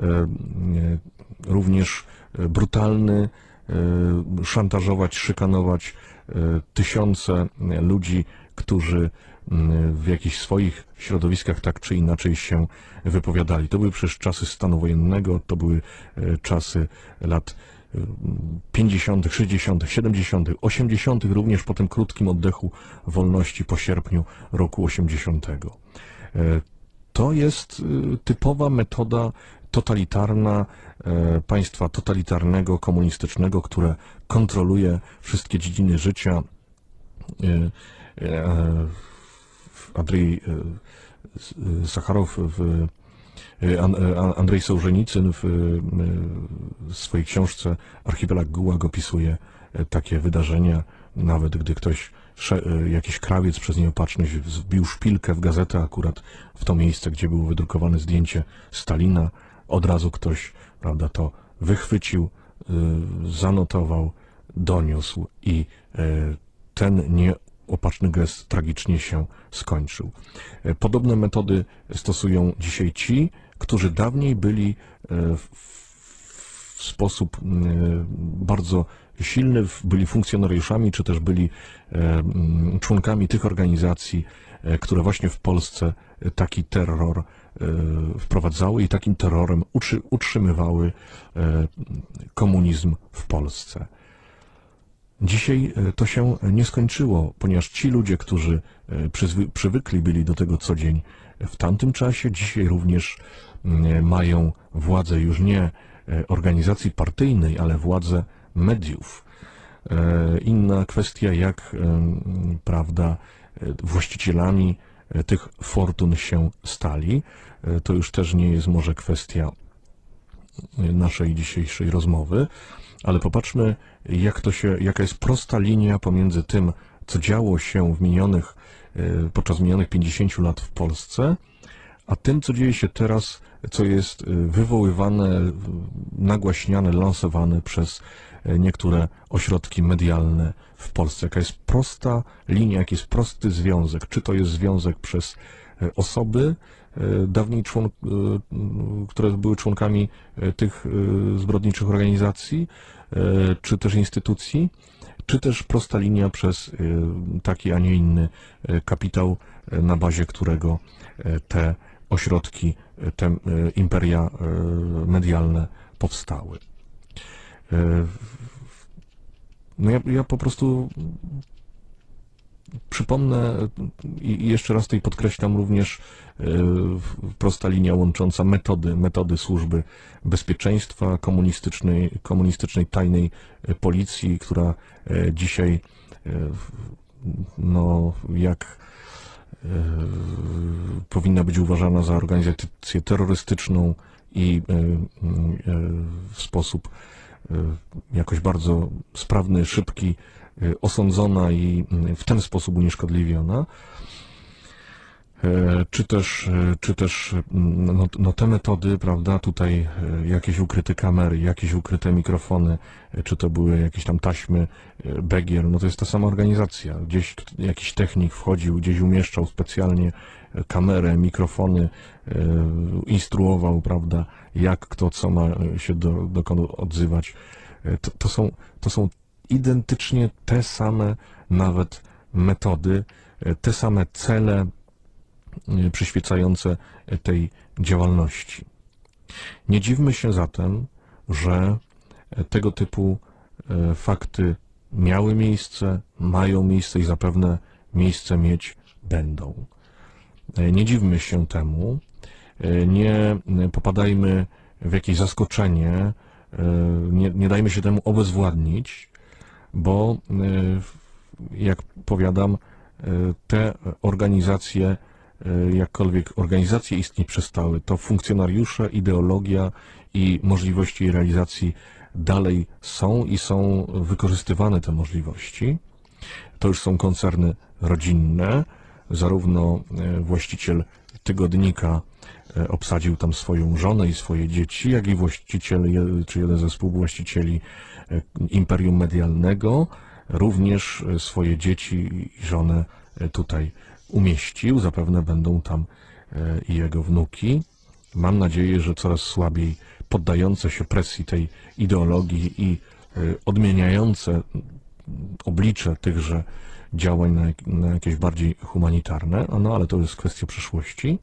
również brutalny szantażować, szykanować tysiące ludzi, którzy w jakichś swoich środowiskach tak czy inaczej się wypowiadali. To były przecież czasy stanu wojennego, to były czasy lat 50., 60., 70., 80., również po tym krótkim oddechu wolności po sierpniu roku 80. To jest typowa metoda totalitarna państwa totalitarnego, komunistycznego, które kontroluje wszystkie dziedziny życia. Andrzej Sołżenicyn w swojej książce Archipelag Gułag opisuje takie wydarzenia, nawet gdy jakiś krawiec przez nieopatrzność wbił szpilkę w gazetę akurat w to miejsce, gdzie było wydrukowane zdjęcie Stalina, od razu ktoś, prawda, to wychwycił, zanotował, doniósł i ten nieopatrzny gest tragicznie się skończył. Podobne metody stosują dzisiaj ci, którzy dawniej byli w sposób bardzo silny, byli funkcjonariuszami, czy też byli członkami tych organizacji, które właśnie w Polsce taki terror wprowadzały i takim terrorem utrzymywały komunizm w Polsce. Dzisiaj to się nie skończyło, ponieważ ci ludzie, którzy przywykli byli do tego co dzień w tamtym czasie, dzisiaj również mają władzę już nie organizacji partyjnej, ale władzę mediów. Inna kwestia, jak, prawda, właścicielami tych fortun się stali. To już też nie jest może kwestia naszej dzisiejszej rozmowy, ale popatrzmy, jaka jest prosta linia pomiędzy tym, co działo się podczas minionych 50 lat w Polsce, a tym, co dzieje się teraz, co jest wywoływane, nagłaśniane, lansowane przez niektóre ośrodki medialne w Polsce. Jaka jest prosta linia, jaki jest prosty związek. Czy to jest związek przez osoby, dawniej które były członkami tych zbrodniczych organizacji, czy też instytucji, czy też prosta linia przez taki, a nie inny kapitał, na bazie którego te ośrodki, te imperia medialne powstały. No ja po prostu przypomnę i jeszcze raz tutaj podkreślam również prosta linia łącząca metody służby bezpieczeństwa komunistycznej tajnej policji, która dzisiaj no jak powinna być uważana za organizację terrorystyczną i w sposób jakoś bardzo sprawny, szybki osądzona i w ten sposób unieszkodliwiona, czy też no te metody, prawda, tutaj jakieś ukryte kamery, jakieś ukryte mikrofony, czy to były jakieś tam taśmy, begier, no to jest ta sama organizacja. Gdzieś jakiś technik wchodził, gdzieś umieszczał specjalnie kamerę, mikrofony, instruował, prawda, jak kto co ma się dokąd odzywać. To są identycznie te same nawet metody, te same cele przyświecające tej działalności. Nie dziwmy się zatem, że tego typu fakty miały miejsce, mają miejsce i zapewne miejsce mieć będą. Nie dziwmy się temu, nie popadajmy w jakieś zaskoczenie, nie dajmy się temu obezwładnić, bo jak powiadam, te organizacje, jakkolwiek organizacje istnieć przestały, to funkcjonariusze, ideologia i możliwości jej realizacji dalej są i są wykorzystywane te możliwości. To już są koncerny rodzinne, zarówno właściciel tygodnika obsadził tam swoją żonę i swoje dzieci, jak i właściciel, czy jeden ze współwłaścicieli imperium medialnego, również swoje dzieci i żonę tutaj umieścił. Zapewne będą tam i jego wnuki. Mam nadzieję, że coraz słabiej poddające się presji tej ideologii i odmieniające oblicze tychże działań na jakieś bardziej humanitarne, no ale to jest kwestia przyszłości.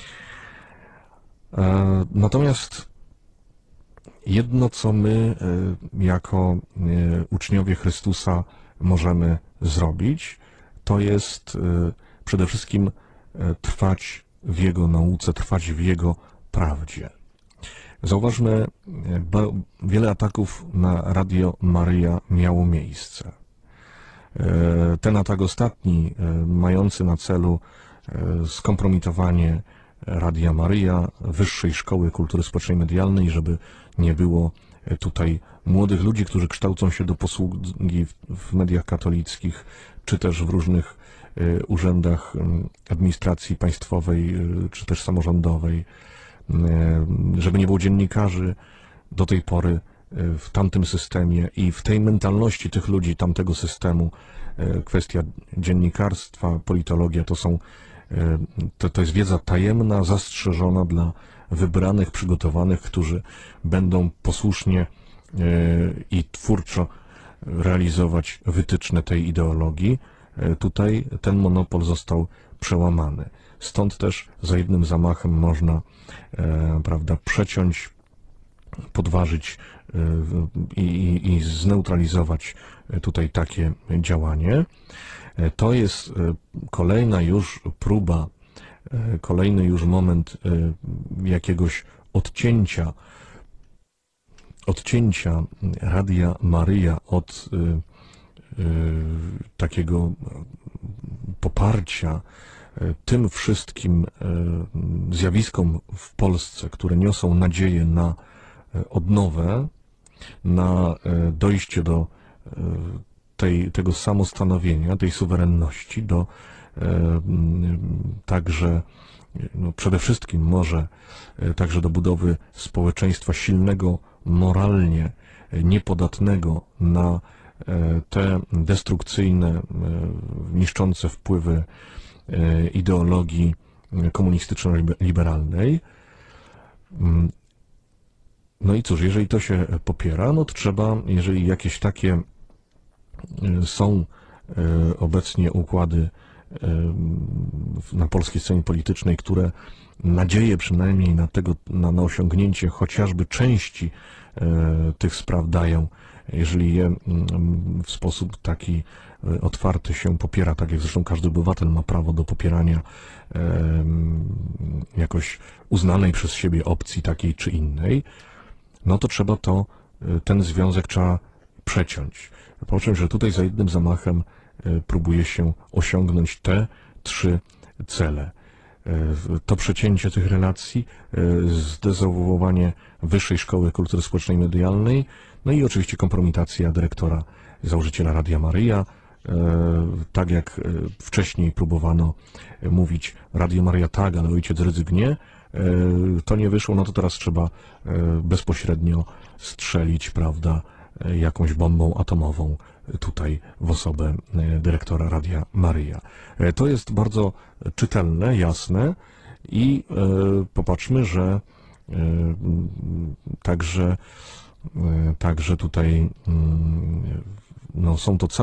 Natomiast jedno, co my jako uczniowie Chrystusa możemy zrobić, to jest przede wszystkim trwać w Jego nauce, trwać w Jego prawdzie. Zauważmy, wiele ataków na Radio Maryja miało miejsce. Ten atak ostatni, mający na celu skompromitowanie Radia Maryja, Wyższej Szkoły Kultury Społecznej Medialnej, żeby nie było tutaj młodych ludzi, którzy kształcą się do posługi w mediach katolickich, czy też w różnych urzędach administracji państwowej, czy też samorządowej, żeby nie było dziennikarzy do tej pory w tamtym systemie i w tej mentalności tych ludzi tamtego systemu. Kwestia dziennikarstwa, politologia to jest wiedza tajemna, zastrzeżona dla wybranych, przygotowanych, którzy będą posłusznie i twórczo realizować wytyczne tej ideologii. Tutaj ten monopol został przełamany. Stąd też za jednym zamachem można, prawda, przeciąć, podważyć i zneutralizować tutaj takie działanie. To jest kolejna już próba, kolejny już moment jakiegoś odcięcia Radia Maryja od takiego poparcia tym wszystkim zjawiskom w Polsce, które niosą nadzieję na odnowę, na dojście do tego samostanowienia, tej suwerenności, do także przede wszystkim może także do budowy społeczeństwa silnego moralnie, niepodatnego na te destrukcyjne, niszczące wpływy ideologii komunistyczno-liberalnej. No i cóż, jeżeli to się popiera, no to trzeba, jeżeli jakieś takie są obecnie układy na polskiej scenie politycznej, które nadzieję przynajmniej na osiągnięcie chociażby części tych spraw dają, jeżeli je w sposób taki otwarty się popiera, tak jak zresztą każdy obywatel ma prawo do popierania jakoś uznanej przez siebie opcji takiej czy innej, no to trzeba ten związek trzeba przeciąć. Po czym, że tutaj za jednym zamachem próbuje się osiągnąć te 3 cele. To przecięcie tych relacji, zdezawuowanie Wyższej Szkoły Kultury Społecznej i Medialnej, no i oczywiście kompromitacja dyrektora, założyciela Radia Maryja. Tak jak wcześniej próbowano mówić Radio Maryja tak, ale ojciec Rydzyk nie, to nie wyszło, no to teraz trzeba bezpośrednio strzelić, prawda, jakąś bombą atomową tutaj w osobę dyrektora Radia Maryja. To jest bardzo czytelne, jasne i popatrzmy, że także tutaj no,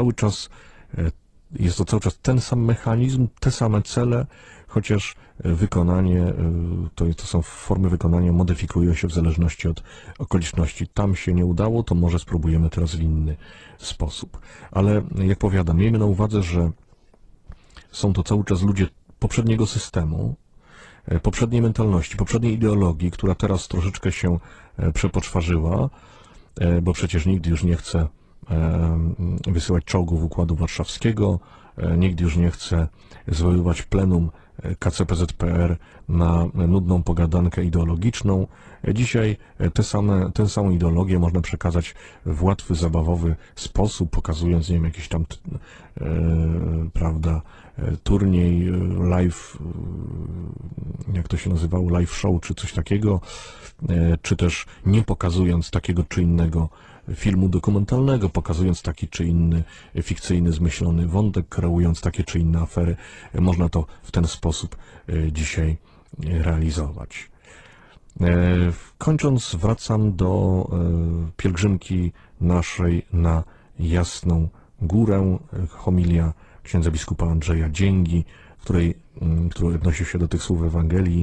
jest to cały czas ten sam mechanizm, te same cele, chociaż wykonanie, to są formy wykonania, modyfikują się w zależności od okoliczności. Tam się nie udało, to może spróbujemy teraz w inny sposób. Ale jak powiadam, miejmy na uwadze, że są to cały czas ludzie poprzedniego systemu, poprzedniej mentalności, poprzedniej ideologii, która teraz troszeczkę się przepoczwarzyła, bo przecież nikt już nie chce wysyłać czołgów Układu Warszawskiego, nikt już nie chce zwoływać plenum KCPZPR na nudną pogadankę ideologiczną. Dzisiaj tę samą ideologię można przekazać w łatwy, zabawowy sposób, pokazując, nie wiem, jakiś tam prawda, turniej live, jak to się nazywało, live show czy coś takiego, czy też nie pokazując takiego czy innego filmu dokumentalnego, pokazując taki czy inny fikcyjny, zmyślony wątek, kreując takie czy inne afery. Można to w ten sposób dzisiaj realizować. Kończąc, wracam do pielgrzymki naszej na Jasną Górę, homilia księdza biskupa Andrzeja Dzięgi, która odnosi się do tych słów Ewangelii.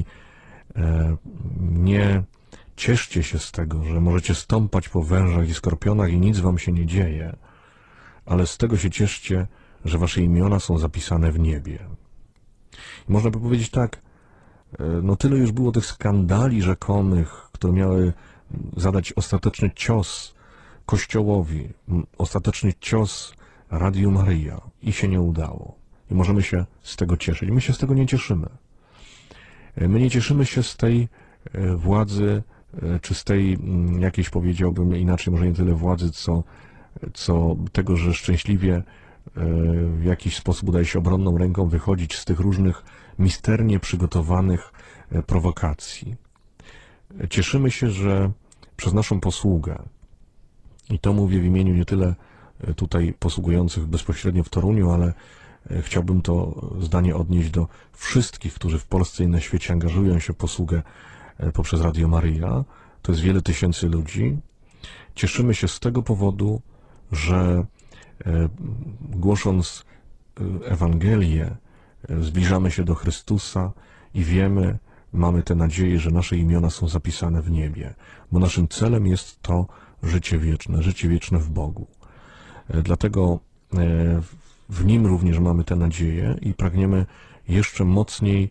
Nie cieszcie się z tego, że możecie stąpać po wężach i skorpionach i nic wam się nie dzieje, ale z tego się cieszcie, że wasze imiona są zapisane w niebie. I można by powiedzieć tak, no tyle już było tych skandali rzekomych, które miały zadać ostateczny cios Kościołowi, ostateczny cios Radiu Maryja i się nie udało. I możemy się z tego cieszyć. My się z tego nie cieszymy. My nie cieszymy się z tej władzy, czy z tej jakiejś, powiedziałbym inaczej, może nie tyle władzy, co tego, że szczęśliwie w jakiś sposób udaje się obronną ręką wychodzić z tych różnych misternie przygotowanych prowokacji. Cieszymy się, że przez naszą posługę, i to mówię w imieniu nie tyle tutaj posługujących bezpośrednio w Toruniu, ale chciałbym to zdanie odnieść do wszystkich, którzy w Polsce i na świecie angażują się w posługę poprzez Radio Maryja. To jest wiele tysięcy ludzi. Cieszymy się z tego powodu, że głosząc Ewangelię, zbliżamy się do Chrystusa i wiemy, mamy tę nadzieję, że nasze imiona są zapisane w niebie, bo naszym celem jest to życie wieczne w Bogu. Dlatego w Nim również mamy tę nadzieję i pragniemy jeszcze mocniej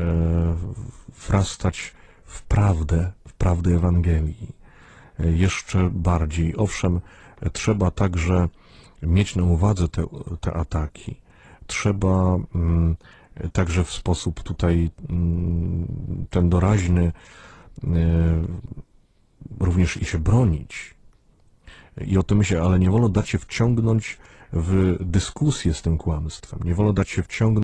wrastać w prawdę Ewangelii. Jeszcze bardziej. Owszem, trzeba także mieć na uwadze te ataki. Trzeba także w sposób tutaj ten doraźny również i się bronić. I o tym ale nie wolno dać się wciągnąć w dyskusję z tym kłamstwem. Nie wolno dać się wciągnąć